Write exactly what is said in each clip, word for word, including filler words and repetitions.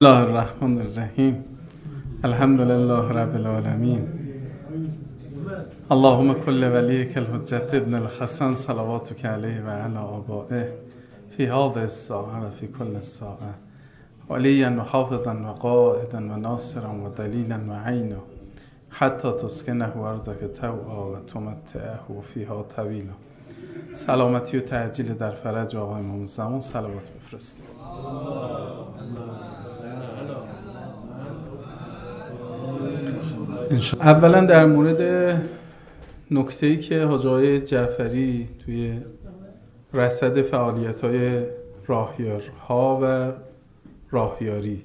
الله الرحمن الرحیم الحمد لله رب العالمین اللهم کل ولیک الحجت ابن الحسن صلواتک علیه و علی آبائه فی هذه الساعه و فی کل ساعه ولیا و حافظا و قائدا و ناصرا و دلیلا و عینا حتی تسکنه ارضک طوعا و تمتعه فیها طویلا. سلامتی و تعجیل در فرج آقای امام زمان صلوات بفرستید. اولا در مورد نکته‌ای که حاج آقای جعفری توی رصد فعالیت‌های راهیارها و راهیاری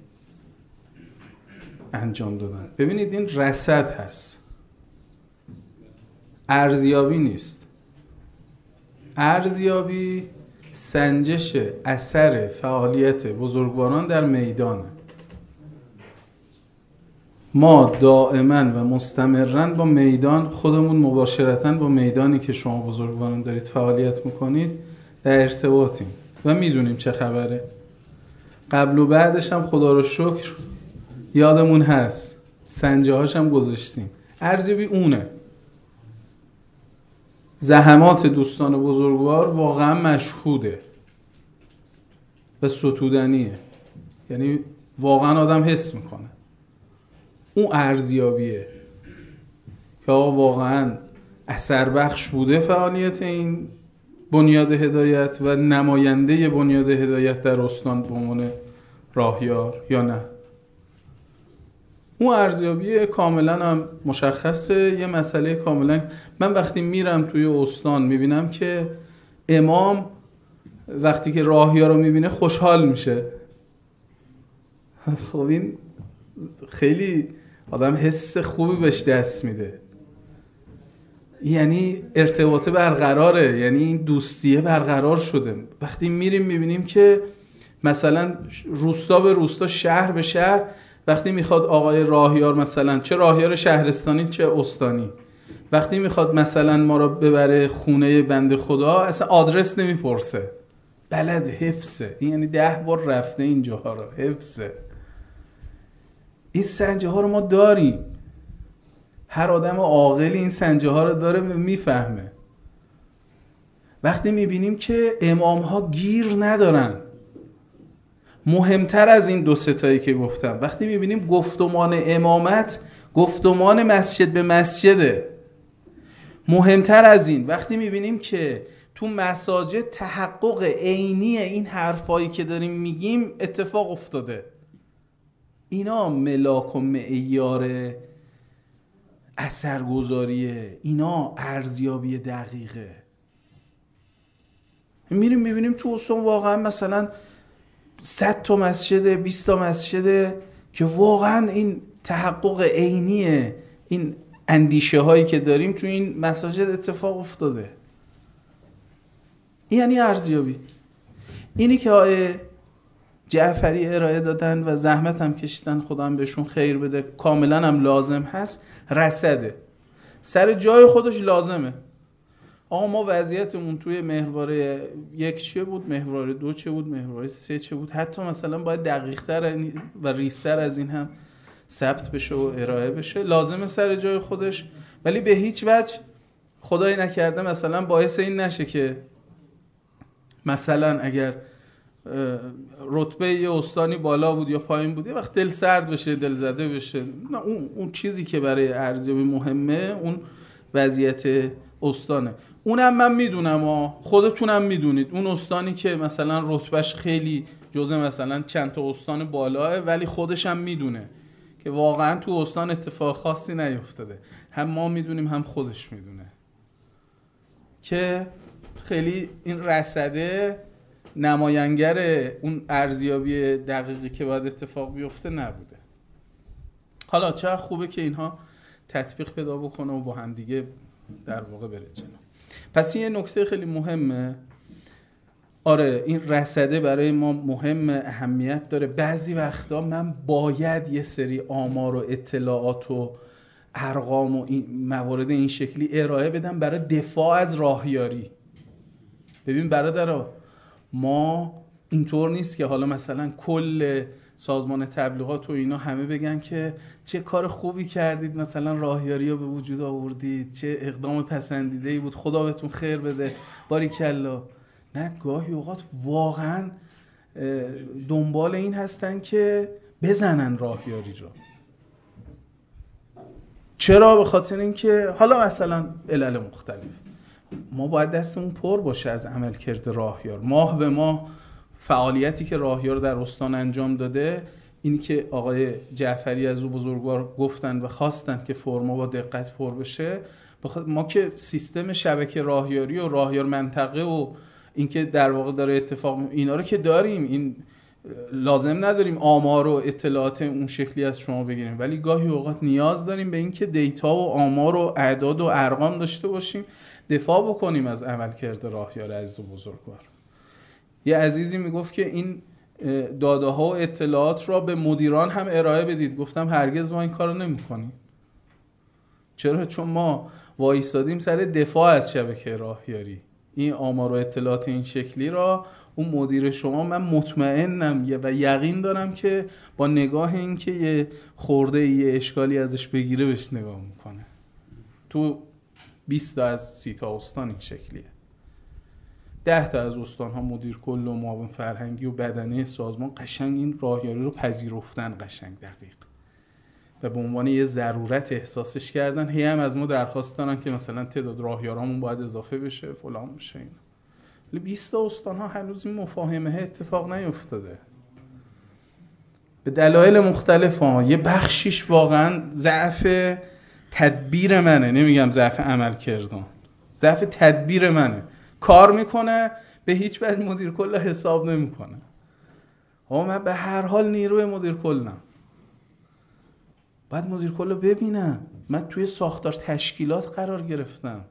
انجام دادن. ببینید این رصد هست، ارزیابی نیست. ارزیابی سنجش اثر فعالیت بزرگواران در میدانه. ما دائما و مستمرا با میدان خودمون مباشرتاً با میدانی که شما بزرگواران دارید فعالیت میکنید در ارتباطیم و میدونیم چه خبره. قبل و بعدش هم خدا رو شکر یادمون هست، سنجه هاش هم گذاشتیم. ارزیابی اونه. زحمات دوستان بزرگوار واقعا مشهوده و ستودنیه، یعنی واقعا آدم حس میکنه. اون ارزیابیه که آقا واقعا اثر بخش بوده فعالیت این بنیاد هدایت و نماینده بنیاد هدایت در استان به عنوان راهیار یا نه. اون ارزیابی کاملا هم مشخصه. یه مسئله کاملا، من وقتی میرم توی استان میبینم که امام وقتی که راهیار رو میبینه خوشحال میشه. خب این خیلی آدم حس خوبی بهش دست میده، یعنی ارتباطه برقراره، یعنی این دوستیه برقرار شده. وقتی میریم میبینیم که مثلا روستا به روستا، شهر به شهر، وقتی میخواد آقای راهیار مثلا چه راهیار شهرستانی چه استانی، وقتی میخواد مثلا ما رو ببره خونه بنده خدا اصلا آدرس نمیپرسه، بلد حفظه. این یعنی ده بار رفته اینجاها رو حفظه. این سنجه ها رو ما داریم، هر آدم عاقلی این سنجه ها رو داره و میفهمه. وقتی میبینیم که امام ها گیر ندارن، مهمتر از این دو ستایی که گفتم، وقتی میبینیم گفتمان امامت گفتمان مسجد به مسجده، مهمتر از این وقتی میبینیم که تو مساجد تحقق عینی این حرفایی که داریم میگیم اتفاق افتاده، اینا ملاک و معیار اثرگذاریه، اینا ارزیابی دقیقه. میریم میبینیم تو استان واقعا مثلا صد تا مسجد، بیست تا مسجد که واقعا این تحقق عینیه این اندیشه هایی که داریم تو این مساجد اتفاق افتاده. این یعنی ارزیابی. اینی که آقای جعفری ارائه دادن و زحمت هم کشیدن، خدا هم بهشون خیر بده، کاملا هم لازم هست، رصده سر جای خودش لازمه. آقا ما وضعیتمون توی محور یک چه بود، محور دو چه بود، محور سه چه بود، حتی مثلا باید دقیق تر و ریزتر از این هم ثبت بشه و ارائه بشه، لازمه سر جای خودش. ولی به هیچ وجه خدای نکرده مثلا باعث این نشه که مثلا اگر رتبه یه استانی بالا بود یا پایین بود یه وقت دل سرد بشه، دل زده بشه. نه، اون اون چیزی که برای ارزیابی مهمه اون وضعیت استانه. اونم من میدونم و خودتونم میدونید، اون استانی که مثلا رتبهش خیلی جزء مثلا چند تا استان بالاه ولی خودش هم میدونه که واقعا تو استان اتفاق خاصی نیفتاده، هم ما میدونیم هم خودش میدونه که خیلی این رصده نماینگر اون ارزیابی دقیقی که باید اتفاق بیفته نبوده. حالا چه خوبه که اینها تطبیق پیدا بکنه و با هم دیگه در واقع بره جلو. پس این یه نکته خیلی مهمه. آره این رصده برای ما مهم، اهمیت داره. بعضی وقتا من باید یه سری آمار و اطلاعات و ارقام و این موارد این شکلی ارائه بدم برای دفاع از راهیاری. ببین برادرها، ما اینطور نیست که حالا مثلا کل سازمان تبلیغات و اینا همه بگن که چه کار خوبی کردید، مثلا راهیاری رو به وجود آوردید، چه اقدام پسندیده‌ای بود، خدا بهتون خیر بده، باریکلا. نه، گاهی اوقات واقعا دنبال این هستن که بزنن راهیاری رو. چرا؟ به خاطر اینکه حالا مثلا علل مختلف، ما باید دستمون پر باشه از عملکرد راهیار. ماه به ماه فعالیتی که راهیار در استان انجام داده، اینی که آقای جعفری از او بزرگوار گفتن و خواستن که فرما با دقت پر بشه. ما که سیستم شبکه راهیاری و راهیار منطقه و اینکه در واقع داره اتفاق، اینا رو که داریم، این لازم نداریم آمار و اطلاعات اون شکلی از شما بگیریم، ولی گاهی اوقات نیاز داریم به اینکه دیتا و آمار و اعداد و ارقام داشته باشیم، دفاع بکنیم از عملکرد راهیار عزیز و بزرگوار. یه عزیزی میگفت که این داده ها و اطلاعات را به مدیران هم ارائه بدید. گفتم هرگز ما این کارو نمی‌کنیم. چرا؟ چون ما وایسادیم سر دفاع از شبکه راهیاری. این آمار و اطلاعات این شکلی را اون مدیر شما، من مطمئنم و یقین دارم که با نگاه این که یه خورده یه اشکالی ازش بگیره بهش نگاه میکنه. تو بیست تا از سی تا استان این شکلیه. ده تا از استان ها مدیر کل و معاون فرهنگی و بدنه سازمان قشنگ این راهیاری رو پذیرفتن، قشنگ دقیق، و به عنوان یه ضرورت احساسش کردن. هی هم از ما درخواست دارن که مثلا تعداد راهیارامون باید اضافه بشه، فلان بشه. اینا ولی بیست تا استان ها هنوز این مفاهمه اتفاق نیفتاده به دلایل مختلف ها. یه بخشیش واقعا ضعف تدبیر منه، نمیگم ضعف عمل کردن، ضعف تدبیر منه. کار میکنه به هیچ وجه مدیر کل حساب نمیکنه. آقا من به هر حال نیروی مدیر کلم، باید مدیر کل رو ببینم. من توی ساختار تشکیلات قرار گرفتم،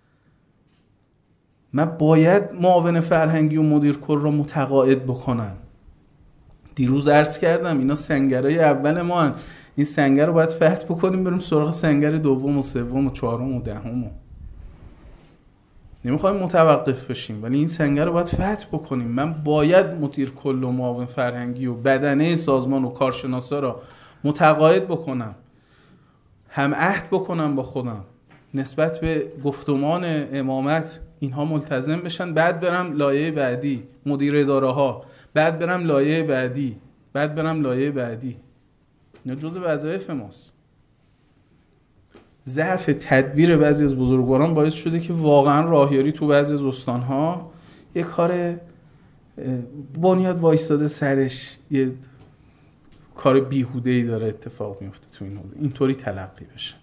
من باید معاون فرهنگی و مدیر کل رو متقاعد بکنم. دیروز عرض کردم اینا سنگرهای اول ما هن. این سنگر رو باید فتح بکنیم بریم سراغ سنگر دوم و سوم و چهارم و دهم. نمیخوایم متوقف بشیم، ولی این سنگر رو باید فتح بکنیم. من باید مدیر کل و معاون فرهنگی و بدنه سازمان و کارشناسا رو متقاعد بکنم، هم عهد بکنم با خودم نسبت به گفتمان امامت، اینها ملتزم بشن. بعد برم لایه بعدی، مدیر اداره ها، بعد برم لایه بعدی، بعد برم لایه بعدی. اینا جزء وظایف ماست. ضعف تدبیر بعضی از بزرگواران باعث شده که واقعا راهیاری تو بعضی از استان‌ها یه کار بنیاد وایستاده سرش، یه کار بیهوده‌ای داره اتفاق میفته تو این حوزه، اینطوری تلقی بشه.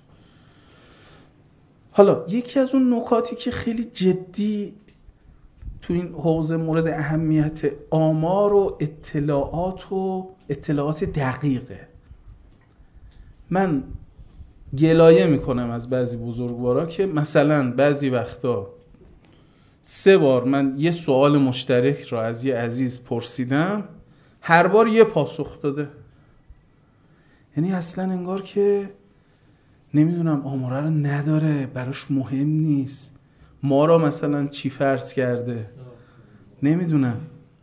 حالا یکی از اون نکاتی که خیلی جدی تو این حوزه مورد اهمیت، آمار و اطلاعات و اطلاعات دقیقه. من گلایه میکنم از بعضی بزرگوارا که مثلا بعضی وقتا سه بار من یه سوال مشترک را از یه عزیز پرسیدم، هر بار یه پاسخ داده. یعنی اصلا انگار که نمیدونم آماره رو نداره، براش مهم نیست، ما را مثلا چی فرض کرده، نمیدونم.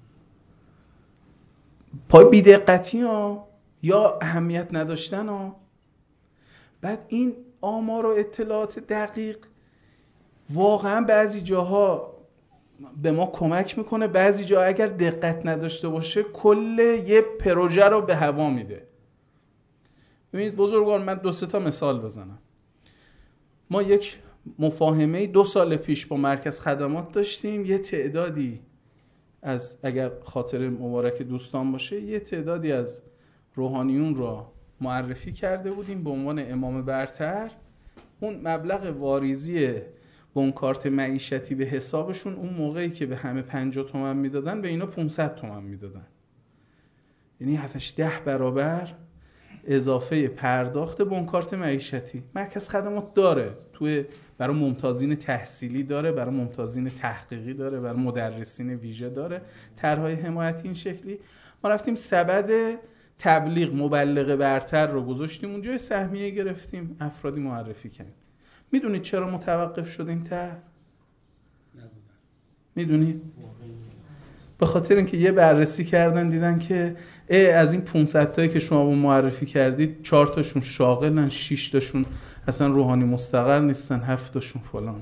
پای بی‌دقتی ها یا اهمیت نداشتن ها. بعد این آمار و اطلاعات دقیق واقعا بعضی جاها به ما کمک میکنه، بعضی جاها اگر دقت نداشته باشه کل یه پروژه رو به هوا میده. ببینید بزرگوار، من دو سه تا مثال بزنم. ما یک مفاهمه دو سال پیش با مرکز خدمات داشتیم. یه تعدادی از، اگر خاطر مبارک دوستان باشه، یه تعدادی از روحانیون را معرفی کرده بودیم به عنوان امام برتر. اون مبلغ واریزی بنکارت معیشتی به حسابشون اون موقعی که به همه پنجاه تومن میدادن، به اینا پانصد تومن میدادن. یعنی هفتش ده برابر اضافه پرداخت بنکارت معیشتی. مرکز خدمات داره توی، برای ممتازین تحصیلی داره، برای ممتازین تحقیقی داره، برای مدرسین ویژه داره طرح‌های حمایتی این شکلی. ما رفتیم سبد تبلیغ مبلغ برتر رو گذاشتیم اونجا، سهمیه گرفتیم، افرادی معرفی کردیم. میدونید چرا متوقف شد این طرح؟ میدونید؟ به خاطر اینکه یه بررسی کردن دیدن که از این پانصد تایی که شما معرفی کردید چهار تاشون شاغلن، شش تاشون اصلا روحانی مستقر نیستن، هفت تاشون فلان.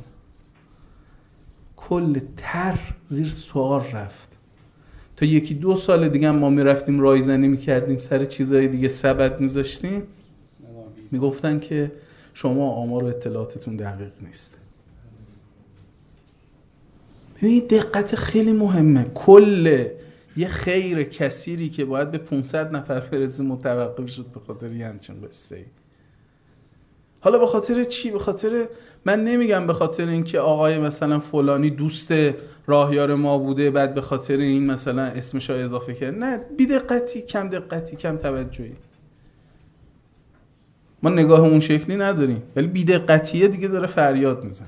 کل تر زیر سوال رفت. تا یکی دو سال دیگه ما میرفتیم رایزنی میکردیم سر چیزهای دیگه سبد میذاشتیم، میگفتن که شما آمار و اطلاعاتتون دقیق نیست. ببینید دقت خیلی مهمه. کل یه خیر کثیری که باید به پانصد نفر برسه متوقف شد به خاطر یه همچین قصه ای. حالا به خاطر چی؟ به خاطر، من نمیگم به خاطر اینکه آقای مثلا فلانی دوست راهیار ما بوده بعد به خاطر این مثلا اسمش رو اضافه کرد، نه، بی دقتی، کم دقتی، کم توجهی. ما نگاه اون شکلی نداریم، ولی بی دقتیه دیگه داره فریاد میزن.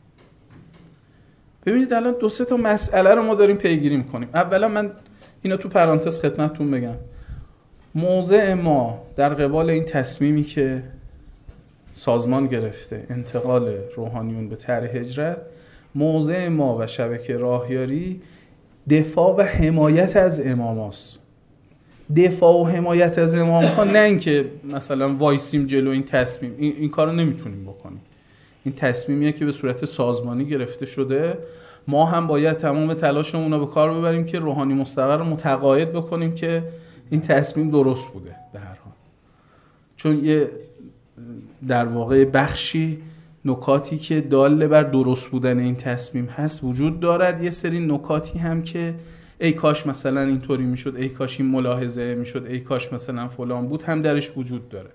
ببینید الان دو سه تا مسئله رو ما داریم پیگیری میکنیم. اولا من اینا تو پرانتز خدمتتون بگم، موضع ما در قبال این تصمیمی که سازمان گرفته انتقال روحانیون به طرح هجرت، موضع ما و شبکه راهیاری دفاع و حمایت از امام هاست. دفاع و حمایت از امام ها، نه اینکه مثلا وایسیم جلو این تصمیم، این, این کارو نمیتونیم بکنیم. این تصمیمیه که به صورت سازمانی گرفته شده، ما هم باید تمام تلاشمون رو به کار ببریم که روحانی مستقر رو متقاعد بکنیم که این تصمیم درست بوده به هر حال. چون یه در واقع بخشی نکاتی که داله بر درست بودن این تصمیم هست وجود دارد، یه سری نکاتی هم که ای کاش مثلا اینطوری میشد، ای کاش این ملاحظه میشد، ای کاش مثلا فلان بود، هم درش وجود داره.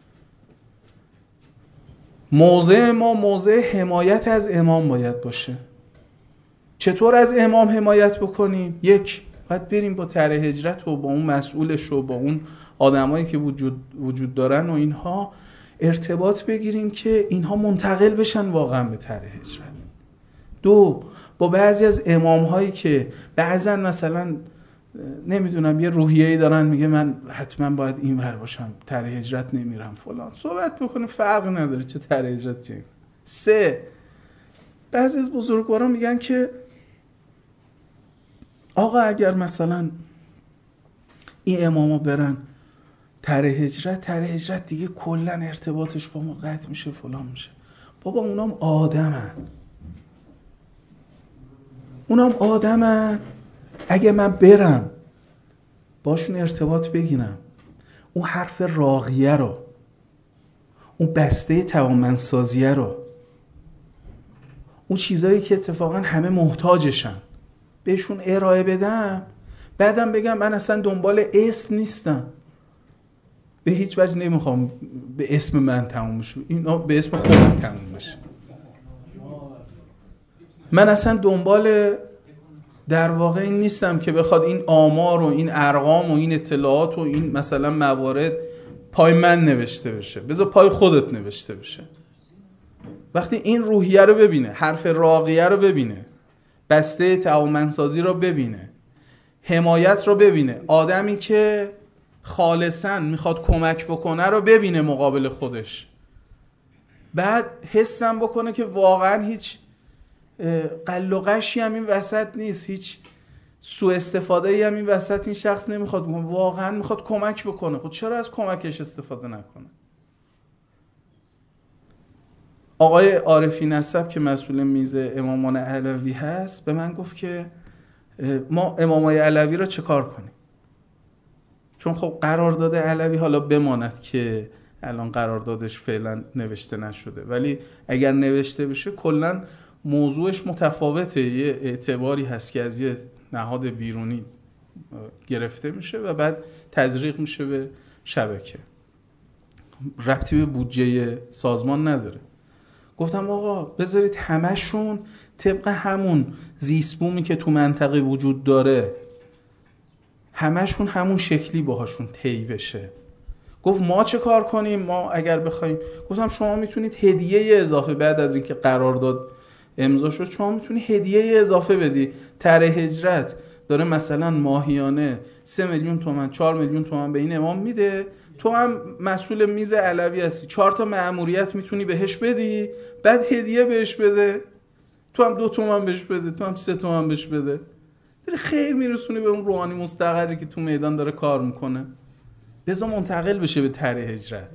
موضع ما موضع حمایت از امام باید باشه. چطور از امام حمایت بکنیم؟ یک، باید بریم با طرح هجرت و با اون مسئولش و با اون آدمایی که وجود وجود دارن و اینها ارتباط بگیریم که اینها منتقل بشن واقعا به طرح هجرت. دو، با بعضی از امام هایی که بعضا مثلا نمیدونم یه روحیه‌ای دارن میگه من حتما باید این ور باشم، طرح هجرت نمیرم فلان، صحبت بکنیم، فرق نداره چه طرح هجرت چه. سه، بعضی از بزرگواران میگن که آقا اگر مثلا این اماما برن طرح هجرت، طرح هجرت دیگه کلا ارتباطش با ما قطع میشه فلان میشه. بابا اونام آدمن، اونام آدمن. اگه من برم باشون ارتباط بگیرم، اون حرف راقیه رو، اون بسته توانمندسازیه رو، اون چیزایی که اتفاقا همه محتاجشن بهشون ارائه بدم، بعدم بگم من اصلا دنبال اسم نیستم، به هیچ وجه نمیخوام به اسم من تموم بشه، اینا به اسم خودم تموم بشه. من اصلا دنبال در واقع این نیستم که بخواد این آمار و این ارقام و این اطلاعات و این مثلا موارد پای من نوشته بشه، بذار پای خودت نوشته بشه. وقتی این روحیه رو ببینه، حرف راقیه رو ببینه، بسته توانمندسازی رو ببینه، حمایت رو ببینه، آدمی که خالصاً میخواد کمک بکنه رو ببینه مقابل خودش، بعد حسم بکنه که واقعاً هیچ قل و قشی هم این وسط نیست، هیچ سوء استفاده‌ای هم این وسط این شخص نمیخواد بکنه، واقعاً میخواد کمک بکنه. خب چرا از کمکش استفاده نکنه؟ آقای عارفی نسب که مسئول میز امامان علوی هست به من گفت که ما امامای علوی رو چه کار کنیم؟ چون خب قرارداد علوی حالا بماند که الان قراردادش فعلا نوشته نشده، ولی اگر نوشته بشه کلا موضوعش متفاوته، یه اعتباری هست که از یه نهاد بیرونی گرفته میشه و بعد تزریق میشه به شبکه، ربطی به بودجه سازمان نداره. گفتم آقا بذارید همشون طبق همون زیستبومی که تو منطقه وجود داره، همشون همون شکلی باهاشون طی بشه. گفت ما چه کار کنیم؟ ما اگر بخوایم، گفتم شما میتونید هدیه اضافه بعد از اینکه قرارداد امضا شد، شما میتونی هدیه اضافه بدی. طرح هجرت داره مثلا ماهیانه سه میلیون تومان چهار میلیون تومان به این امام میده، تو هم مسئول میز علوی هستی، چهار تا مأموریت میتونی بهش بدی، بعد هدیه بهش بده، تو هم دو تومان بهش بده، تو هم سه تومان بهش بده. داری خیر میرسونی به اون روحانی مستقری که تو میدان داره کار میکنه، بذار منتقل بشه به طرح هجرت.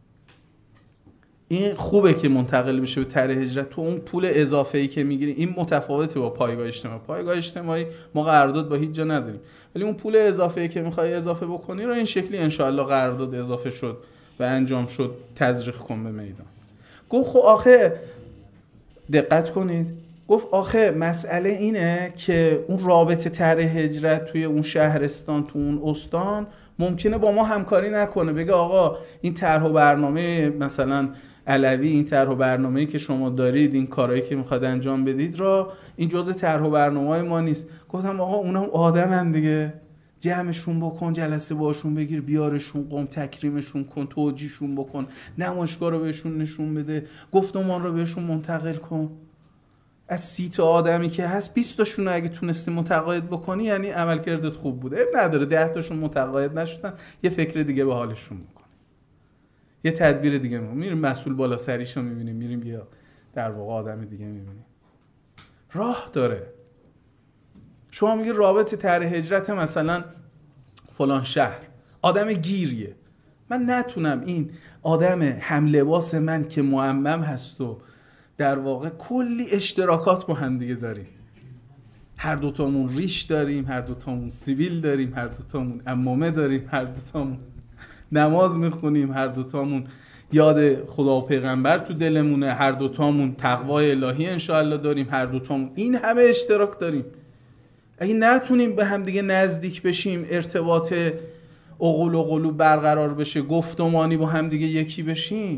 این خوبه که منتقل بشه به طرح هجرت. تو اون پول اضافه‌ای که میگیری، این متفاوته با پایگاه اجتماعی. پایگاه اجتماعی ما قرارداد با هیچ جا نداریم، ولی اون پول اضافه‌ای که میخوای اضافه بکنی رو این شکلی انشالله قرارداد اضافه شد و انجام شد تزریق کن به میدان. گفت خب آخه دقت کنید، گفت آخه مسئله اینه که اون رابطه طرح هجرت توی اون شهرستان، تو اون استان ممکنه با ما همکاری نکنه، بگه آقا این طرح و برنامه مثلا علوی، این طرح و برنامه‌ای که شما دارید، این کارهایی که میخواد انجام بدید را، این جزء طرح و برنامه‌های ما نیست. گفتم آقا اونم آدمن دیگه، جمعشون بکن، جلسه باشون بگیر، بیارشون قم، تکریمشون کن، توجیهشون بکن، نمایشگاه رو بهشون نشون بده، گفتمان رو بهشون منتقل کن. از سی تا آدمی که هست بیست تاشون اگه تونستی متقاعد بکنی یعنی عملکردت خوب بوده. اب نداره ده تاشون متقاعد نشدن، یه فکر دیگه به حالشون میکنه، یه تدبیر دیگه میکنه، میریم مسئول بالا سریشو میبینیم، میریم یا در واقع آدم دیگه میبینیم. راه داره. شما میگی رابطه طرح هجرت مثلا فلان شهر، آدم گیریه، من نتونم این آدم هم لباس من که معمم هست و در واقع کلی اشتراکات با هم دیگه داریم، هر دوتامون ریش داریم، هر دوتامون سیبیل داریم، هر دوتامون عمامه داریم، هر دوتامون نماز میخونیم، هر دوتامون یاد خدا و پیغمبر تو دلمونه، هر دوتامون تقوای الهی انشاءالله داریم، هر دوتامون این همه اشتراک داریم. اگه نتونیم به هم دیگه نزدیک بشیم، ارتباط عقول و قلوب برقرار بشه، گفتمانی با هم دیگه یکی بشیم،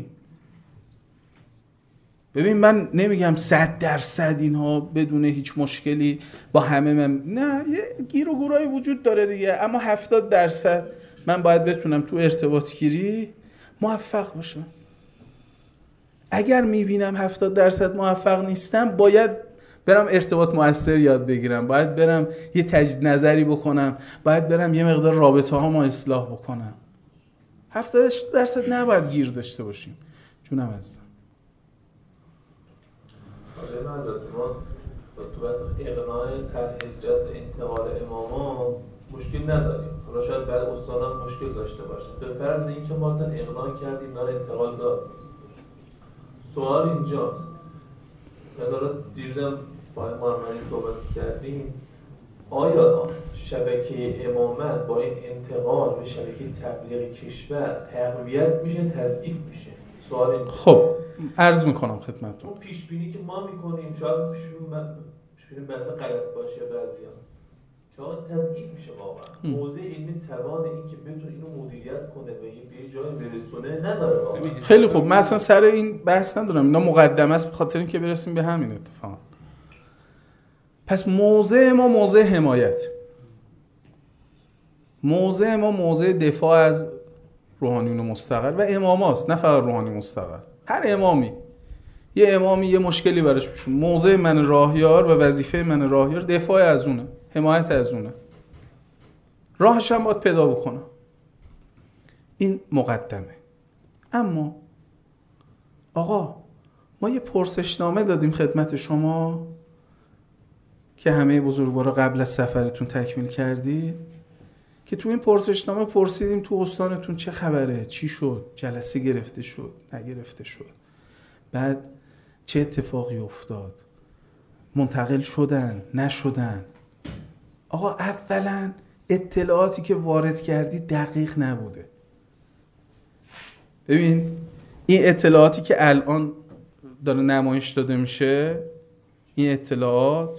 ببین من نمیگم صد درصد اینها بدون هیچ مشکلی با همه من، نه، یه گیر و گورایی وجود داره دیگه، اما هفتاد درصد من باید بتونم تو ارتباط گیری موفق باشم. اگر میبینم هفتاد درصد موفق نیستم، باید برم ارتباط مؤثر یاد بگیرم، باید برم یه تجدید نظری بکنم، باید برم یه مقدار رابطه ها ما اصلاح بکنم. هفتاد درصد نباید گیر داشته باشیم. جونم عزیزم. آره من داد ما تو بحث اقناع طرح هجرت انتقال اماما مشکل نداریم. حالا شاید بعد استانان مشکل داشته باشه. به فرض اینکه ما اصلا اقناع کردیم داره انتقال داد. سوال اینجاست. مثلا دیروزم با محمدی صحبت کردیم، آیا شبکه امامت با این انتقال به شبکه تبلیغ کشور تقویت میشه، تضعیف میشه؟ سوال این. خب عرض میکنم خدمتتون. اون پیش بینی که ما میکنیم شاید پیش بینی بنده غلط باشه بعضیا، شاید تضعیف میشه واقعا. موضع علمی توان این که بتونه اینو مدیریت کنه و یه جای برسونه نداره واقعا. خیلی خوب، من اصلا سر این بحث ندارم، اینا مقدمه است به خاطر اینکه برسیم به همین اتفاق. پس موضع ما موضع حمایت، موضع ما موضع دفاع از روحانیون مستقر و اماماست، نه فقط روحانی مستقر. هر امامی یه امامی یه مشکلی براش پیش اومد، موضع من راهیار و وظیفه من راهیار دفاع از اونه، حمایت از اونه، راهش هم باید پیدا بکنه. این مقدمه. اما آقا ما یه پرسشنامه دادیم خدمت شما که همه بزرگوارا قبل از سفرتون تکمیل کردی، که تو این پرسشنامه پرسیدیم تو استانتون چه خبره، چی شد، جلسه گرفته شد، نگرفته شد، بعد چه اتفاقی افتاد، منتقل شدن، نشدن. آقا اولا اطلاعاتی که وارد کردی دقیق نبوده. ببین این اطلاعاتی که الان داره نمایش داده میشه، این اطلاعات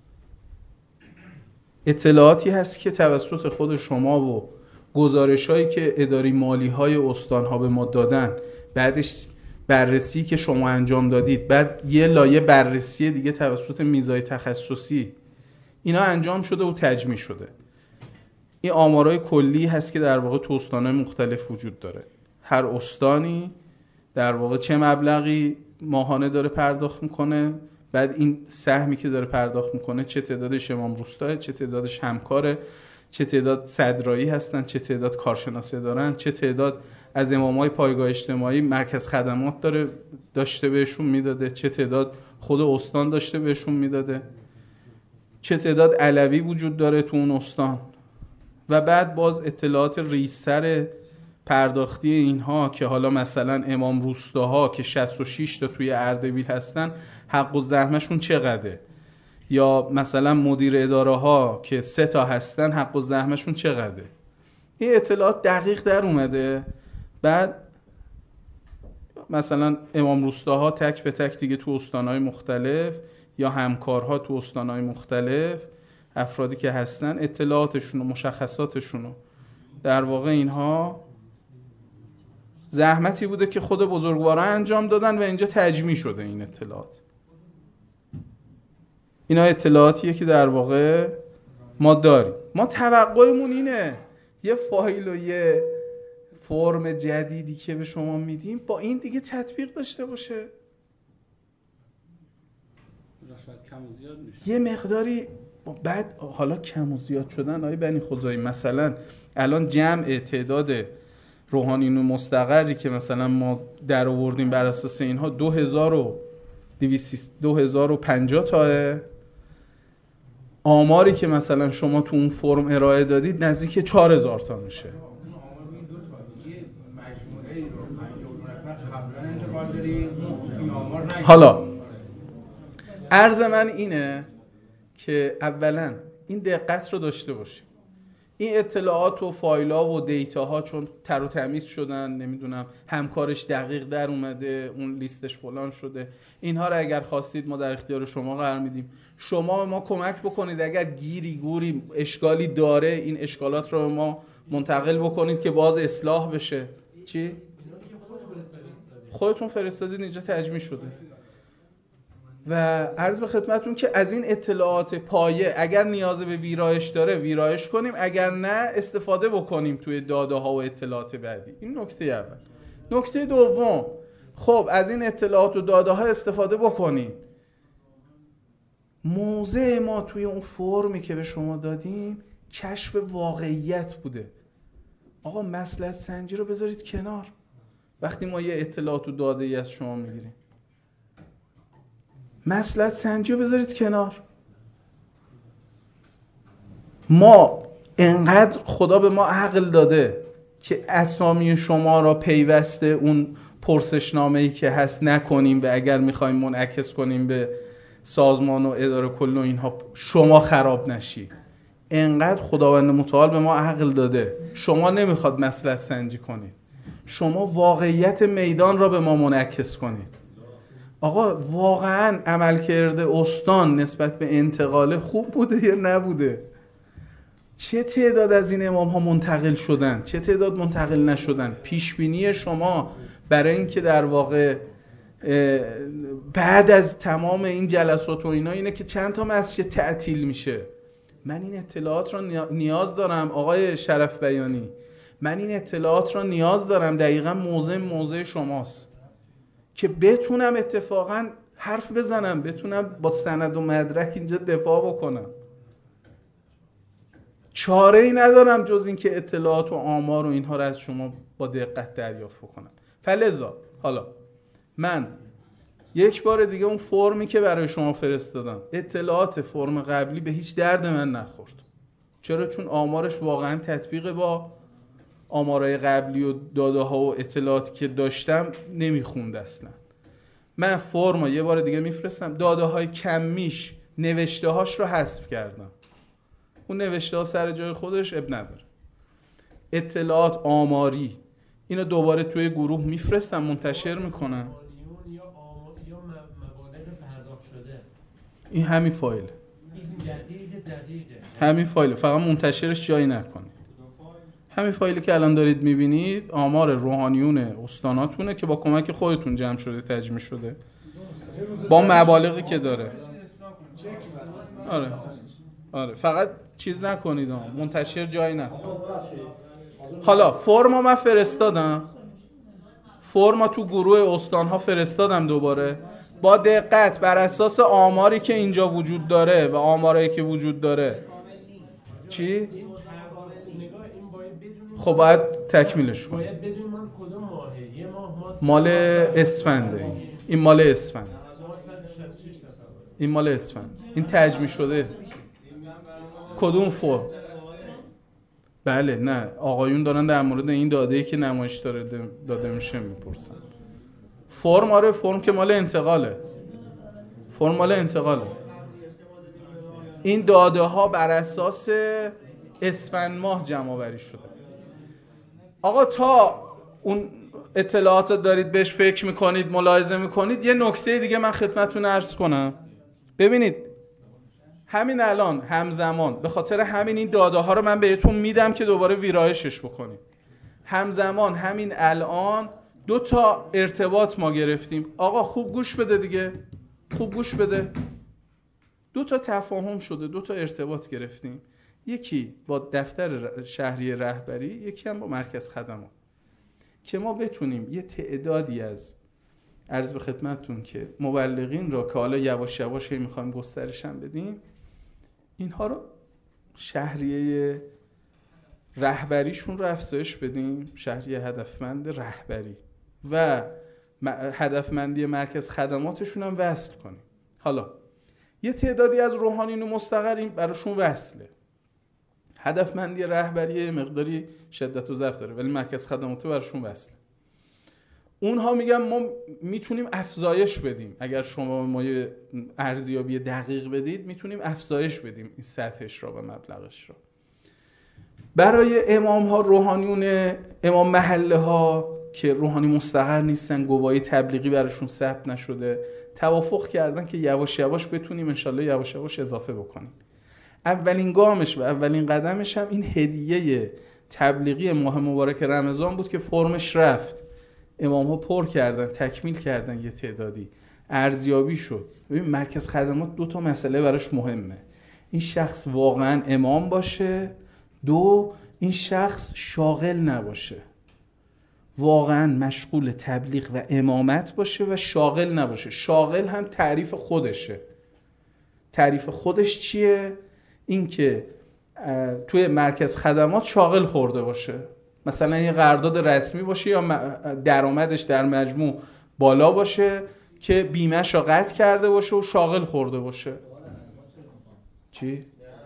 اطلاعاتی هست که توسط خود شما و گزارش‌هایی که اداری مالی‌های استان‌ها به ما دادن، بعدش بررسی که شما انجام دادید، بعد یه لایه بررسی دیگه توسط میزای تخصصی، اینا انجام شده و تجمیع شده. این آمارای کلی هست که در واقع تو استان‌های مختلف وجود داره. هر استانی در واقع چه مبلغی ماهانه داره پرداخت میکنه، بعد این سهمی که داره پرداخت میکنه چه تعدادش امام روستاه، چه تعدادش همکاره، چه تعداد صدرایی هستن، چه تعداد کارشناسه دارن، چه تعداد از امامای پایگاه اجتماعی مرکز خدمات داره داشته بهشون میداده، چه تعداد خود استان داشته بهشون میداده. چه تعداد علوی وجود داره تو اون استان و بعد باز اطلاعات ریزتر پرداختی اینها که حالا مثلا امام روستاها که شصت و شش تا توی اردبیل هستن حق و زحمهشون چقدره، یا مثلا مدیر اداره ها که سه تا هستن حق و زحمهشون چقدره. این اطلاعات دقیق در اومده. بعد مثلا امام روستاها تک به تک دیگه تو استانهای مختلف یا همکارها تو استانهای مختلف افرادی که هستن اطلاعاتشون و مشخصاتشون و در واقع اینها زحمتی بوده که خود بزرگوارا انجام دادن و اینجا تجمیع شده این اطلاعات. اینا اطلاعاتیه که در واقع ما داریم. ما توقعمون اینه یه فایل و یه فرم جدیدی که به شما میدیم با این دیگه تطبیق داشته باشه. یه مقداری بعد حالا کم و زیاد شدن آیه بنی خزایی، مثلا الان جمع تعداد روحانیون مستقری که مثلا ما در آوردیم بر اساس اینها دو هزار و دویست دو هزار و پنجاه تاه. آماری که مثلا شما تو اون فرم ارائه دادید نزدیک چهار هزار تا میشه. حالا عرض من اینه که اولا این دقت رو داشته باشیم. این اطلاعات و فایل‌ها و دیتاها چون تر و تمیز شدن، نمیدونم همکارش دقیق در اومده، اون لیستش فلان شده، اینها رو اگر خواستید ما در اختیار شما قرار میدیم. شما ما کمک بکنید اگر گیری گوری اشکالی داره این اشکالات رو ما منتقل بکنید که باز اصلاح بشه. چی؟ خودتون فرستادید اینجا تجمیع شده. و عرض به خدمتون که از این اطلاعات پایه اگر نیاز به ویرایش داره ویرایش کنیم، اگر نه استفاده بکنیم توی داده ها و اطلاعات بعدی. این نکته اول. نکته دوم، خب از این اطلاعات و داده ها استفاده بکنیم. موضع ما توی اون فرمی که به شما دادیم کشف واقعیت بوده. آقا مصلحت سنجی رو بذارید کنار وقتی ما یه اطلاعات و داده ای از شما میگیریم. مصلحت سنجی رو بذارید کنار. ما انقدر خدا به ما عقل داده که اسامی شما را پیوسته اون پرسشنامه‌ای که هست نکنیم و اگر میخوایم منعکس کنیم به سازمان و اداره کل و اینها شما خراب نشی. انقدر خداوند متعال به ما عقل داده، شما نمیخواد مصلحت سنجی کنید، شما واقعیت میدان را به ما منعکس کنید. آقا واقعا عملکرد استان نسبت به انتقال خوب بوده یا نبوده؟ چه تعداد از این امام ها منتقل شدن، چه تعداد منتقل نشدن؟ پیشبینی شما برای اینکه در واقع بعد از تمام این جلسات و اینا اینه که چند تا مسجد تعطیل میشه. من این اطلاعات را نیاز دارم آقای شرف بیانی، من این اطلاعات را نیاز دارم. دقیقا موضع موضع شماست که بتونم اتفاقا حرف بزنم، بتونم با سند و مدرک اینجا دفاع بکنم. چاره ای ندارم جز این که اطلاعات و آمار و اینها را از شما با دقت دریافت کنم. فلذا حالا من یک بار دیگه اون فرمی که برای شما فرستادم، اطلاعات فرم قبلی به هیچ درد من نخورد. چرا؟ چون آمارش واقعا تطبیق با آمارای قبلی و داده ها و اطلاعاتی که داشتم نمیخوند اصلا. من فرما یه بار دیگه میفرستم، داده های کمیش نوشته هاش رو حذف کردم. اون نوشته ها سر جای خودش اب نداره. اطلاعات آماری اینو دوباره توی گروه میفرستم، منتشر میکنم. این همین فایل همین فایل فقط منتشرش جایی نکنید. همین فایلی که الان دارید میبینید آمار روحانیون استاناتونه که با کمک خودتون جمع شده، تجمیع شده با مبالغی که داره. آره آره فقط چیز نکنید، منتشر جایی نکنید. حالا فرما من فرستادم، فرما تو گروه استانها فرستادم دوباره با دقت بر اساس آماری که اینجا وجود داره و آمارایی که وجود داره. چی؟ خب باید تکمیلش کنم. مال اسفنده این. این مال اسفند. این مال اسفند. این تجمیع شده. کدوم فرم؟ بله نه آقایون دارن در مورد این داده‌ای که نمایش داره داده میشه میپرسن. فرم آره فرم که مال انتقاله. فرم مال انتقاله. این داده ها بر اساس اسفند ماه جمع آوری شده. آقا تا اون اطلاعات دارید بهش فکر میکنید ملاحظه میکنید، یه نکته دیگه من خدمتتون عرض کنم. ببینید همین الان همزمان به خاطر همین این داده ها رو من بهتون میدم که دوباره ویرایشش بکنید. همزمان همین الان دو تا ارتباط ما گرفتیم. آقا خوب گوش بده دیگه، خوب گوش بده. دو تا تفاهم شده، دو تا ارتباط گرفتیم. یکی با دفتر شهری رهبری، یکی هم با مرکز خدمات، که ما بتونیم یه تعدادی از عرض به خدمتتون که مبلغین را که حالا یواش یواش میخوایم گسترش هم بدیم، اینها رو شهریه رهبریشون رو افزایش بدیم، شهریه هدفمند رهبری، و هدفمندی مرکز خدماتشون هم وصل کنیم. حالا یه تعدادی از روحانیون مستقریم براشون وصله. هدفمندی رهبری مقداری شدت و ضعف داره ولی مرکز خدمات براشون وصله. اونها میگن ما میتونیم افزایش بدیم، اگر شما ما یه ارزیابی دقیق بدید میتونیم افزایش بدیم این سطحش را و مبلغش را. برای امام ها روحانیون امام محله ها که روحانی مستقر نیستن، گواهی تبلیغی براشون ثبت نشده، توافق کردن که یواش یواش بتونیم انشالله یواش یواش اضافه بکنیم. اولین گامش و اولین قدمش هم این هدیه تبلیغی ماه مبارک رمضان بود که فرمش رفت، امام ها پر کردن، تکمیل کردن، یه تعدادی ارزیابی شد. ببین مرکز خدمات دو تا مسئله براش مهمه: این شخص واقعا امام باشه، دو این شخص شاغل نباشه، واقعا مشغول تبلیغ و امامت باشه و شاغل نباشه. شاغل هم تعریف خودشه. تعریف خودش چیه؟ این که توی مرکز خدمات شاغل خورده باشه، مثلا یه قرارداد رسمی باشه یا درآمدش در مجموع بالا باشه که بیمه‌ش رو قطع کرده باشه و شاغل خورده باشه. چی؟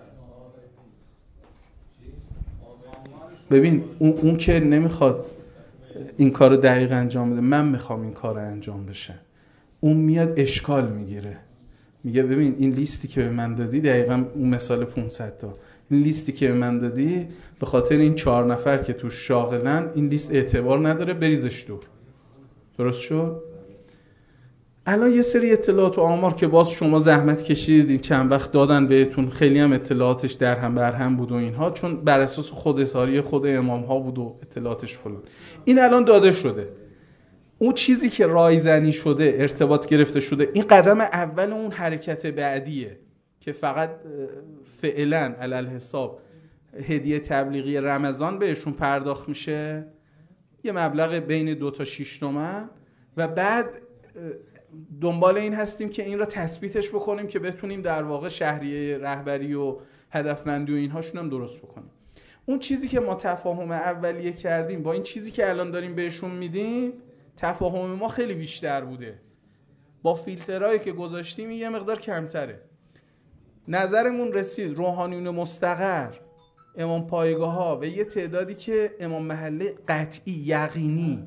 ببین اون, اون که نمیخواد این کار دقیق انجام بده، من میخوام این کار انجام بشه. اون میاد اشکال میگیره، میگه ببین این لیستی که به من دادی، دقیقاً اون مثال پانصد تا، این لیستی که به من دادی به خاطر این چهار نفر که توش شاغلن این لیست اعتبار نداره، بریزش دور. درست شد؟ الان یه سری اطلاعات و آمار که باز شما زحمت کشیدید این چند وقت دادن بهتون، خیلی هم اطلاعاتش در هم بر هم بود و اینها، چون بر اساس خود اظهاری خود امام ها بود و اطلاعاتش فلان. این الان داده شده. اون چیزی که رایزنی شده، ارتباط گرفته شده، این قدم اول اون حرکت بعدیه که فقط فعلا علل حساب هدیه تبلیغی رمضان بهشون پرداخت میشه، یه مبلغ بین دو تا شیش تومن، و بعد دنبال این هستیم که این را تثبیتش بکنیم که بتونیم در واقع شهریه رهبری و هدفمندی و اینهاشون هم درست بکنیم. اون چیزی که ما تفاهم اولیه کردیم با این چیزی که الان داریم بهشون میدیم، تفاهم ما خیلی بیشتر بوده. با فیلترهایی که گذاشتیم یه مقدار کمتره. نظرمون رسید روحانیون مستقر، امام پایگاه ها و یه تعدادی که امام محله قطعی یقینی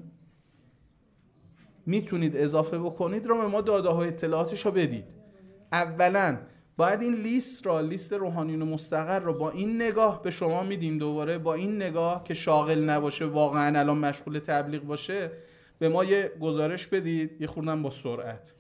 میتونید اضافه بکنید رو به ما داده های اطلاعاتش رو بدید. اولا باید این لیست را، لیست روحانیون مستقر رو با این نگاه به شما میدیم، دوباره با این نگاه که شاغل نباشه، واقعا الان مشغول تبلیغ باشه، به ما یه گزارش بدید، یه خوردن با سرعت.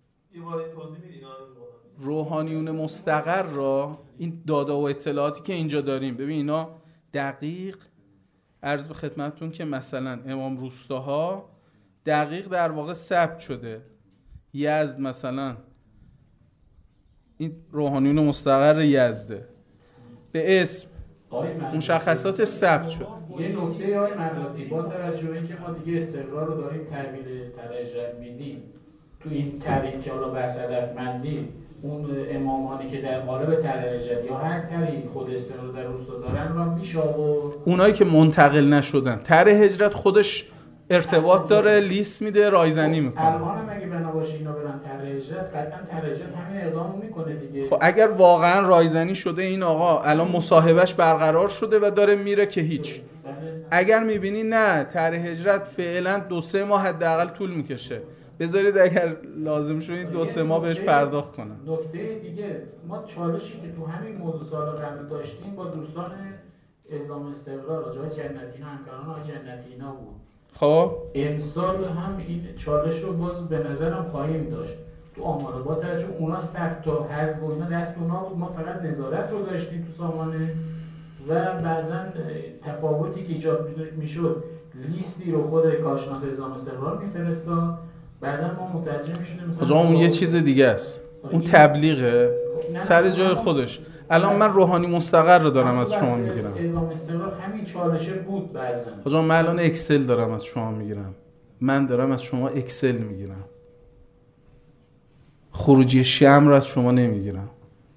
روحانیون مستقر را، این داده و اطلاعاتی که اینجا داریم، ببین اینا دقیق عرض به خدمتتون که مثلا امام روستاها دقیق در واقع ثبت شده، یزد مثلا این روحانیون مستقر یزده به اسم مشخصات ثبت شد. یه نکته های مغلطی با توجه به اینکه ما دیگه استقرار رو داریم تحویل ترجمه میدیم، تو این تعریف که حالا بحث هدفمندی، اون امامانی که در قالب ترجمه یا هر طریق خود استقرار در روستا دارن رو میشه و اونایی که منتقل نشدن، طرح هجرت خودش ارتباط داره، لیست میده، رایزنی میکنه. الان هم اگه بنا باشه اینا برن طرح هجرت، قطعا طرح هجرت همین اقدامو میکنه دیگه. خب اگر واقعا رایزنی شده این آقا الان مصاحبهش برقرار شده و داره میره که هیچ. اگر میبینی نه طرح هجرت فعلا دو سه ماه حداقل طول میکشه، بذارید اگر لازم شد دو سه ماه بهش پرداخت کنن. نکته دیگه ما چالشی که تو همین موضوع سال قبل داشتیم با دوستان اعزام استقرار راجع جنتینا همکاران آقای جنتینا بود. خب امسال هم این چالش رو باز به نظرم خواهیم داشت تو آمار با توجه اونا صد تا حذف و اینا دست اونا بود، ما فقط نظارت رو داشتیم تو سامانه و بعضا تفاوتی که ایجاد میشد لیستی رو خود کارشناس اعزام استقرار میفرستاد، بعدا ما متوجه میشدیم مثلا اون یه چیز دیگه است، اون تبلیغه سر جای خودش. الان من روحانی مستقر رو دارم از شما میگیرم. اعزام استقرار همین چالشه بود بعضا. آقا من الان اکسل دارم از شما میگیرم، من دارم از شما اکسل میگیرم، خروجی شمع رو از شما نمیگیرم.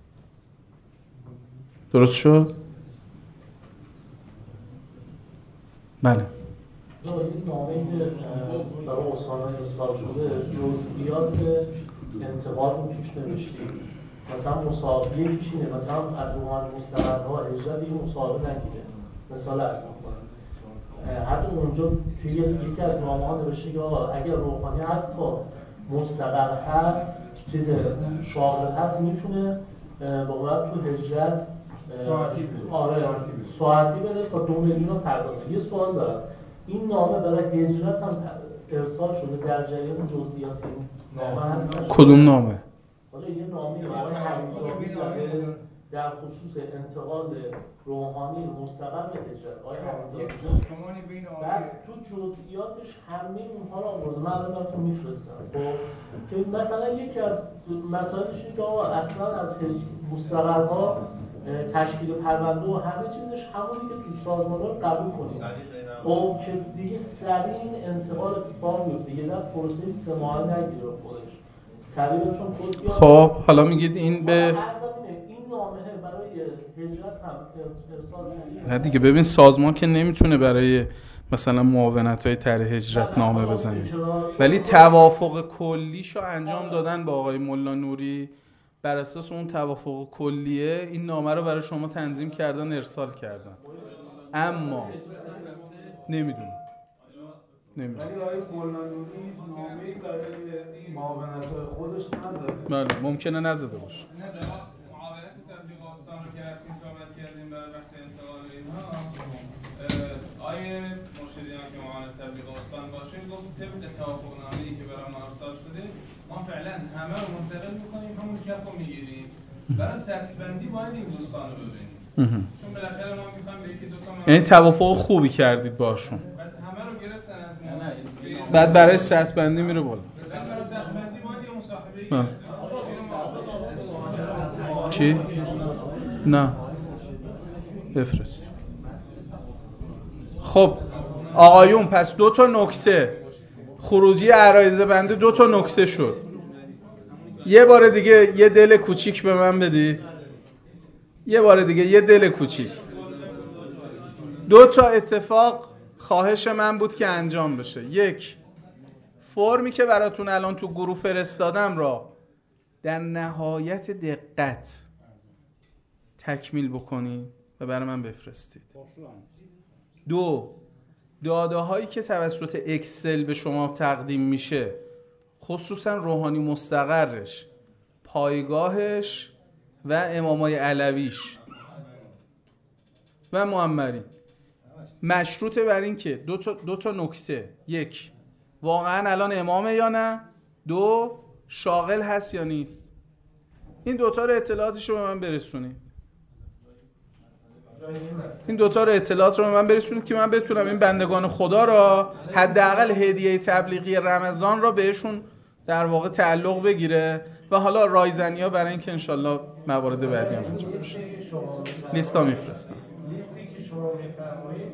درست شد؟ بله. این نامه که برای استان‌ها ارسال شده جزئیات انتقاد رو توش نوشتید. مثلا مسابقه چینه، مثلا از روحانی مستقرها هجرت این مسابقه نگیره، مثال عرض می‌کنم. حتی اونجا توی یکی از نامه‌ها نوشته که آقا اگر روحانی حتی مستقر هست، چیز شاغل هست، میتونه به قولت تو هجرت ساعتی بره. آره ساعتی بره تا دو میلیون پرداخت. یه سوال دارم، این نامه برای هجرت هم ارسال شده در جریان جزئیات این نامه هست؟ کدوم نامه؟ حالا یه نامه آقای حمیدزاده زده در خصوص انتقال روحانی مستقر به هجرت. آقای حمیدزاده بعد تو جزئیاتش همه اونها رو آورده، من الان براتون میفرستم. خب که مثلا یکی از مسائلش اینه که آقا اصلا از مستقرها تشکیل پرونده و همه چیزش همونی که تو سازمان‌ها قبول کنید. خب که دیگه سریع این انتقال اتفاق میفته، دیگه در پروسه سه ماهه نگیره خودش. سریع چون خود خب حالا میگید این به این نامه برای هجرت هم ارسال شده. نه دیگه ببین سازمان که نمیتونه برای مثلا معاونت‌های طرح هجرت نامه بزنه، ولی توافق کلیشو انجام دادن با آقای ملا نوری، بر اساس اون توافق کلیه این نامه رو برای شما تنظیم کردن ارسال کردن. اما نمیدونم نمیدونم ولی آقای ملا نوری نامه‌ای برای معاونت‌های خودش نداره. بله ممکنه نزده باشه. معاونت تبلیغ آستان رو که رسمی صحبت کردیم برای بحث انتقال اینها، آیه مرشدیان که معاونت تبلیغ آستان باشه گفت طبق توافقنامه‌ای که برای ما ارسال شده ما فعلا همه رو منتقل می‌کنیم، همون کف رو می‌گیریم. برای سطح بندی باید این دوستان رو ببینیم، چون بالاخره ما می‌خوایم به یکی دو تا یعنی توافق خوبی کردید باشون، بس همه رو گرفتن از ما. بعد برای سطح بندی میره بالا. مثلا برای سطح بندی باید یه مصاحبه گرفت. چی؟ نه بفرست. خب آقایون پس دو تا نکته خروجی عرایض بنده دو تا نکته شد. یه بار دیگه یه دل کوچیک به من بدید، یه بار دیگه یه دل کوچیک. دو تا اتفاق خواهش من بود که انجام بشه. یک، فرمی که براتون الان تو گروه فرستادم را در نهایت دقت تکمیل بکنید و برای من بفرستید. دو، داده هایی که توسط اکسل به شما تقدیم میشه، خصوصا روحانی مستقرش، پایگاهش و امامای علویش و معمری، مشروطه بر این که دو تا, دو تا نکته: یک، واقعا الان امامه یا نه؟ دو، شاغل هست یا نیست؟ این دوتا رو اطلاعاتش رو به من برسونید. این دوتا رو اطلاعات رو به من برسونید که من بتونم این بندگان خدا را حداقل هدیه تبلیغی رمضان را بهشون در واقع تعلق بگیره و حالا رایزنی ها برای اینکه انشالله موارد بعدی هم انجام بشه. لیستا میفرستم. لیستی که شما میفرمایید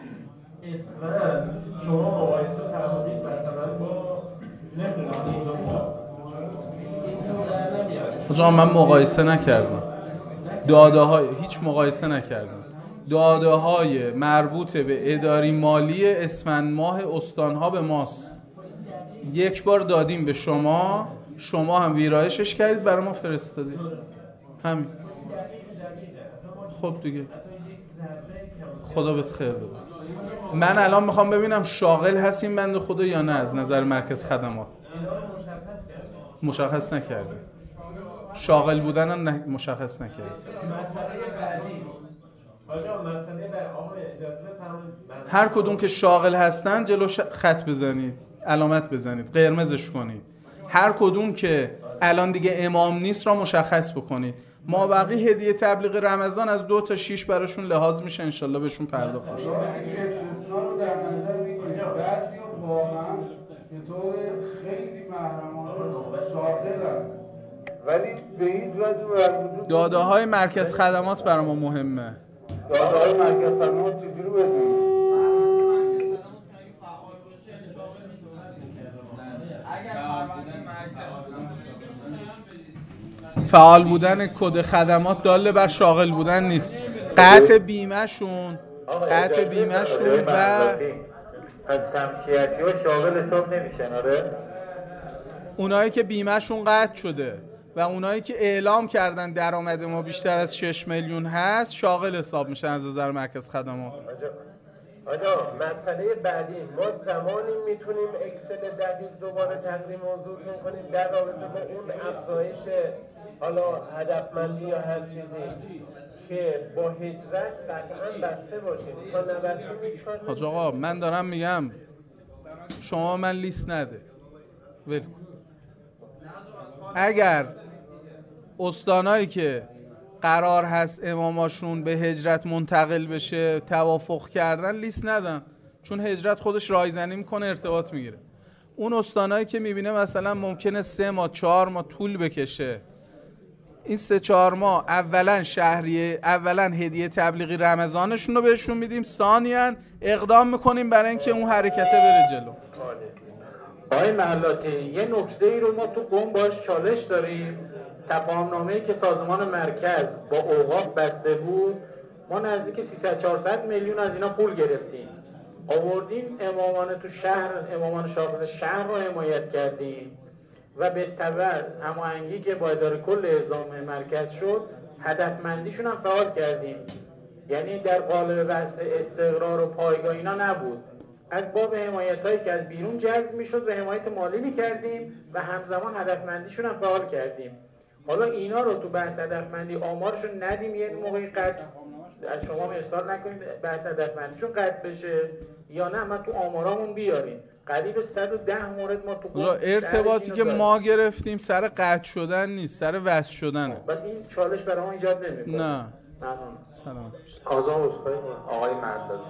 اسفند شما مقایسه فرمایید مثلا با نمیدونم آجا من مقایسه نکردم، داده های هیچ مقایسه نکردم. داده های مربوط به اداری مالی اسفند ماه استانها به ماست. یک بار دادیم به شما، شما هم ویرایشش کردید برای ما فرستادید. همین. خب دیگه خدا بهت خیر بده. من الان میخوام ببینم شاغل هستیم بنده خدا یا نه از نظر مرکز خدمات. مشخص نکردید. شاغل بودن هم نه مشخص نکردید. هر کدوم که شاغل هستن جلوش خط بزنید، علامت بزنید، قرمزش کنید. هر کدوم که الان دیگه امام نیست را مشخص بکنید. ما بقیه هدیه تبلیغ رمضان از دو تا شیش براشون لحاظ میشه، انشالله بهشون پرداخت میشه. استثنا رو در نظر بگیرید. بعضی واقعا به طور خیلی محرمانه شاغلن، ولی به هیچ وجه داده های مرکز خدمات برای ما مهمه. داده های مرکز خدمات چجوری بدونید؟ فعال بودن کد خدمات داله بر شاغل بودن نیست. قطع بیمه شون قطع بیمه شون و پس تمشیتی و شاغل حساب نمیشن. آره اونایی که بیمه شون قطع شده و اونایی که اعلام کردن درآمد ما بیشتر از شش میلیون هست شاغل حساب میشن از نظر مرکز خدمات. آجا مسئله بعدی، ما زمانی میتونیم اکسل دقیق دوباره تقدیم حضور کنیم در رابطه با اون افزایش حالا هدفمندی یا هر چیزی که با هجرت قطعا بسته باشیم تا نبستیم میکنیم. حاج آقا من دارم میگم شما من لیست نده ول کن. اگر استانایی که قرار هست اماماشون به هجرت منتقل بشه توافق کردن لیست ندن، چون هجرت خودش رایزنی میکنه ارتباط میگیره. اون استانایی که میبینه مثلا ممکنه سه ماه چهار ماه طول بکشه، این سه چهار ماه اولا شهریه اولا هدیه تبلیغی رمضانشون رو بهشون میدیم، ثانیاً اقدام میکنیم برای اینکه اون حرکته بره جلو. آقای محلاتی یه نکته ای رو ما تو قم باش چالش داریم. تفاهمنامه‌ای که سازمان مرکز با اوقاف بسته بود، ما نزدیک سیصد چهارصد میلیون از اینا پول گرفتیم، آوردیم امامان تو شهر، امامان شاخص شهر رو حمایت کردیم و به تبع هماهنگی که با اداره کل اعزام مرکز شد هدفمندیشون هم فعال کردیم. یعنی در قالب بحث استقرار و پایگاه اینا نبود، از باب حمایتایی که از بیرون جذب میشد و حمایت مالی میکردیم و همزمان هدفمندیشون هم فعال کردیم. حالا اینا رو تو بحث هدفمندی آمارشون ندیم، یه موقعی قطع از شما ارسال نکنید بحث هدفمندیشون قطع بشه یا نه ما تو آمارامون بیاریم. قریب صد و ده مورد ما تو ارتباطی که ما گرفتیم سر قطع شدن نیست، سر وصل شدنه. بس این چالش برای ما ایجاد نمیکنه. نه ممنون. سلام. آزام عذرخواهی آقای مرداد.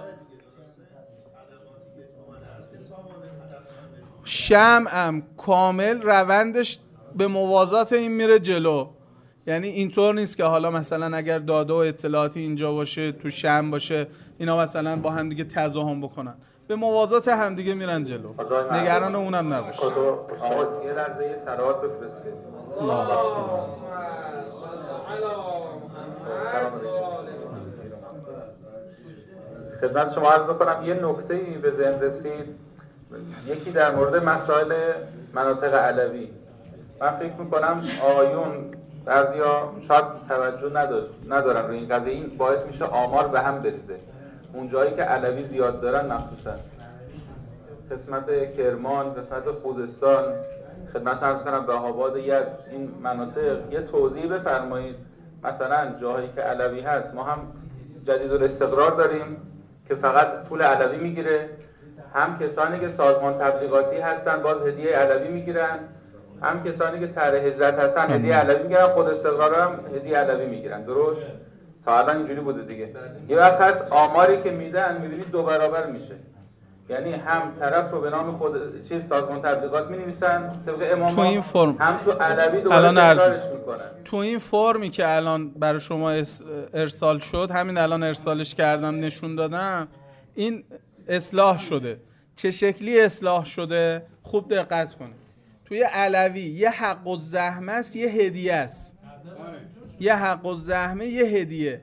شمعم کامل روندش به موازات این میره جلو. یعنی اینطور نیست که حالا مثلا اگر داده و اطلاعاتی اینجا باشه تو شمع باشه اینا مثلا با هم دیگه تضاهم بکنن، به موازات هم دیگه میرن جلو. نگران اونم نباشه. آقا یه لحظه یه صلوات بفرستید. خدمت شما عرض کنم یه نکته‌ای به ذهن رسید، یکی در مورد مسائل مناطق علوی. من فکر میکنم آقایون بعضیا شاید توجه ندارن روی این قضیه، این باعث میشه آمار به هم بریزه. اون جایی که علوی زیاد دارن مخصوصا قسمت کرمان، قسمت خوزستان، خدمت عرض کنم بهاباد، یزد، این مناطق یه توضیح بفرمایید. مثلا جاهایی که علوی هست ما هم جدید الاستقرار داریم که فقط پول علوی میگیره، هم کسانی که سازمان تبلیغاتی هستن باز هدیه علوی میگیرن، هم کسانی که طرح هجرت هستن هدیه علوی میگیرن، خود استقرار هم هدیه علوی میگیرن. درست؟ تا الان اینجوری بوده دیگه. یه وقت هست آماری که میدن میبینید دو برابر میشه، یعنی هم طرف رو به نام خود چیز سازمان تبلیغات مینویسن طبق امام، تو این فرم هم تو علوی دوباره تکرارش میکنن. تو این فرمی که الان برای شما ارسال شد، همین الان ارسالش کردم نشون دادم، این اصلاح شده. چه شکلی اصلاح شده؟ خوب دقت کنید. توی علوی یه حق الزحمه است، یه هدیه است. یه حق الزحمه، یه هدیه.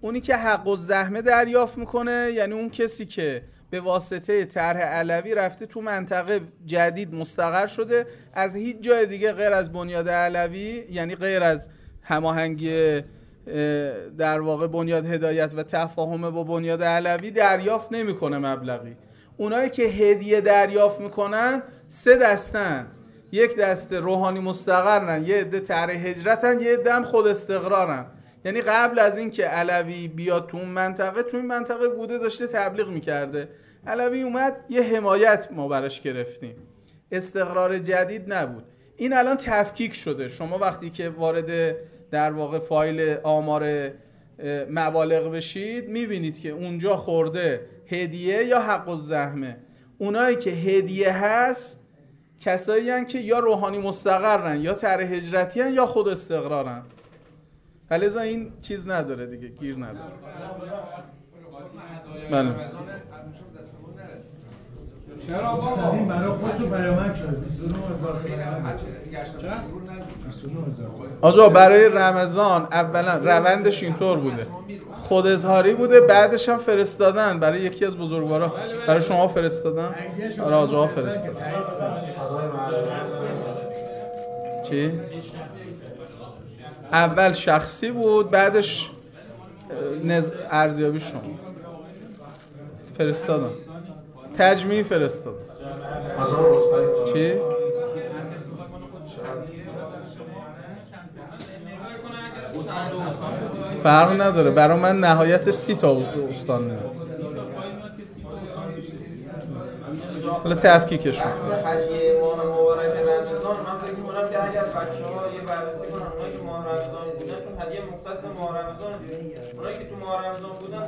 اونی که حق الزحمه دریافت میکنه یعنی اون کسی که به واسطه طرح علوی رفته تو منطقه جدید مستقر شده، از هیچ جای دیگه غیر از بنیاد علوی، یعنی غیر از هماهنگی در واقع بنیاد هدایت و تفاهم با بنیاد علوی دریافت نمیکنه مبلغی. اونایی که هدیه دریافت میکنن سه دستن، یک دسته روحانی مستقرن، یه عده طرح هجرتن، یه عده هم خود استقرارن. یعنی قبل از این که علوی بیاد تو اون منطقه، تو این منطقه بوده داشته تبلیغ میکرده، علوی اومد یه حمایت ما براش گرفتیم، استقرار جدید نبود. این الان تفکیک شده. شما وقتی که وارد در واقع فایل آمار مبالغ بشید میبینید که اونجا خورده هدیه یا حق الزحمه. اونایی که هدیه هست کسایی هستن که یا روحانی مستقرن یا طرح هجرتی هستن یا خود استقرارن. لذا این چیز نداره دیگه، گیر نداره. بله. چرا بابا؟ برای خودتون پیامک شد. بیست و نه هزار آجا برای رمضان اولا روندش اینطور بوده، خود اظهاری بوده، بعدش هم فرستادن برای یکی از بزرگوارا، برای شما فرستادن، برای آجاها فرستادن. چی؟ اول شخصی بود، بعدش نز... ارزیابی شما فرستادن، تجمیع فرستادن. چی؟ فرق نداره، برای من نهایت سی تا استان میاد. حالا تفکیکش حجیه ماه مبارک رمضان من فکر می‌کنم که اگر بچه‌ها یه بررسی کنن، اونایی که ماه رمضان بودن، چون هدیه مختص ماه رمضان دیگه، اونایی که تو ماه رمضان بودن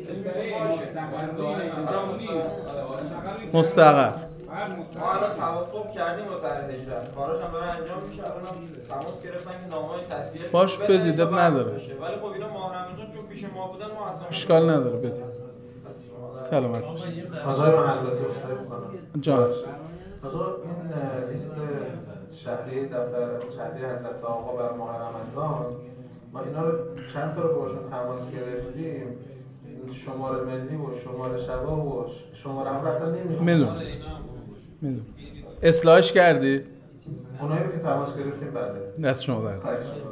مستقر. ما الان توافق کردیم با طرح هجرت، کاراش هم داره انجام میشه. الان تماس گرفتن که نامه‌های تصویه باش بدید، اب نداره. ولی خب اینا ماه رمضان چون پیش ما بودن ما اصلا اشکال نداره، بدید. سلامت آقای من البته خواهش می‌کنم. جان. آقا این لیست شهری دفتر شهری حضرت آقا برای ماه رمضان، ما اینا رو چند تا رو باشون تماس گرفتیم، شماره ملی و شماره شبا و شماره هم رفتن نمی‌خونم. میدونم میدونم اصلاحش کردی؟ اونایی که تماس گرفتیم بله. دست شما درد.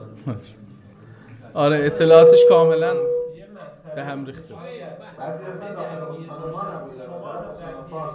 آره اطلاعاتش کاملا به هم ریخته. بعضی اصلا داخل استان ما نبودن، استان فارس.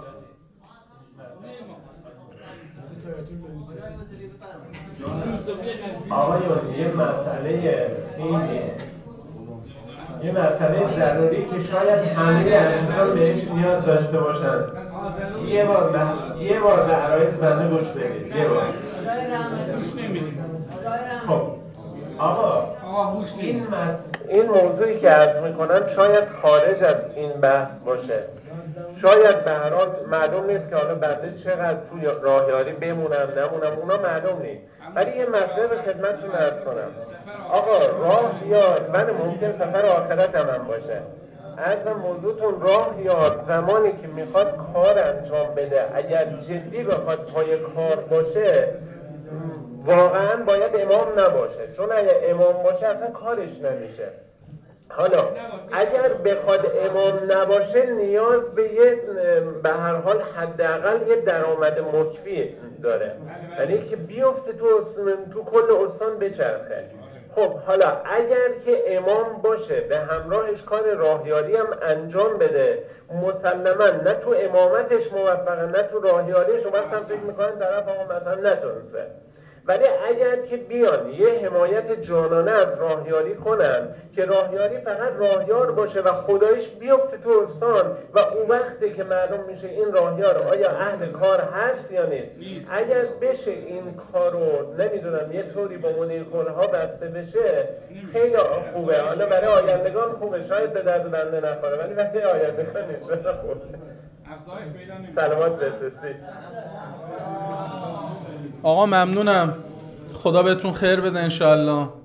آقایون یه مسئله اینه، یه مسئله ضروری که شاید همه عزیزان بهش نیاز داشته باشن. یه بار به یه بار به عرایض بنده گوش بدید. یه بار گوش نمیدید. خب آقا آقا گوش این مس... این موضوعی که عرض میکنم شاید خارج از این بحث باشه، شاید به هر حال معلوم نیست که حالا بنده چقدر توی راهیاری بمونم نمونم، اونا معلوم نیست، ولی یه مسئله به خدمتتون عرض کنم. آقا راه یار من ممکن سفر آخرت هم, هم باشه، از موضوعتون راه یار زمانی که میخواد کار انجام بده اگر جدی بخواد پای کار باشه واقعا باید امام نباشه، چون اگر امام باشه اصلا کارش نمیشه. حالا اگر بخواد امام نباشه نیاز به یه به هر حال حداقل یه درآمد مکفی داره، یعنی که بیفته تو تو کل استان بچرخه. خب حالا اگر که امام باشه به همراهش کار راهیاری هم انجام بده، مسلما نه تو امامتش موفقه نه تو راهیاریش، اون وقت هم فکر میکنن طرف آقا مثلا نتونسته. ولی اگر که بیان یه حمایت جانانه از راهیاری کنن که راهیاری فقط راهیار باشه و خدایش بیفته تو استان و اون وقتی که معلوم میشه این راهیار آیا اهل کار هست یا نیست، اگر بشه این کارو نمیدونم یه طوری با مدیر کلها بسته بشه خیلی خوبه. حالا برای آیندگان خوبه، شاید به درد بنده نخوره ولی برای آیندگان نیست خوبه. سلامات بفرستید. آقا ممنونم، خدا بهتون خیر بده انشاءالله.